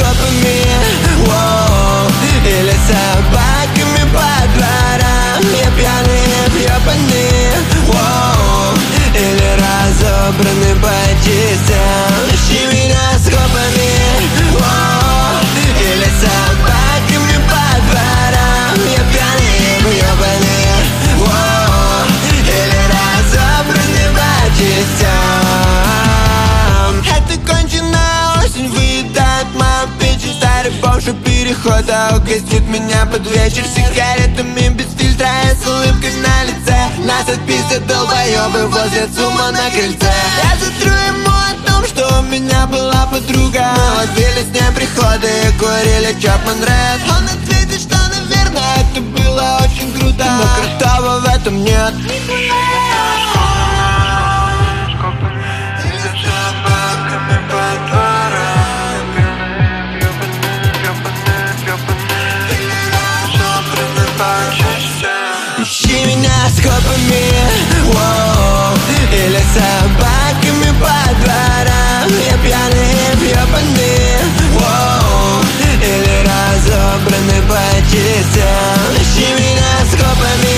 скопами, или собаками по дворам. Я пьяный, ёбаный, или разобранный по частям. Ищи меня скопами, или собаками по дворам. Я пьяный, ёбаный, или разобранный по частям. Это конченая осень выедает мою печень. Старый бомж у перехода угостит меня под вечер сигаретами без фильтра и с улыбкой на лице. Нас отписят долбоёбы возле ЦУМа на крыльце. Я затру ему о том, что у меня была подруга. Мы ловили с ней приходы и курили Чапман Ред. Он ответит, что, наверное, это было очень круто, но крутого в этом нет. Ищи меня скопами, или собаками по дворам. Я пьяный, ёбаный, или разобранный по частям. Ищи меня скопами,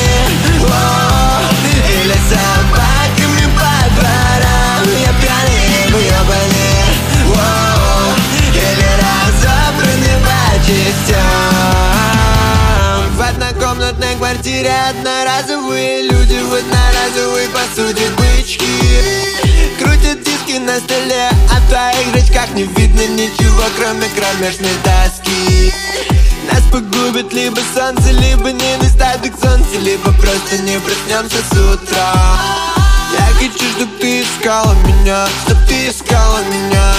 или собаками по дворам. Я пьяный, ёбаный, или разобранный по частям. В однокомнатной квартире одноразовые люди в одноразовой посуде бычки. Крутят диски на столе, а в твоих зрачках не видно ничего, кроме кромешной тоски. Нас погубит либо солнце, либо недостаток солнца, либо просто не проснемся с утра. Я хочу, чтоб ты искала меня, чтоб ты искала меня.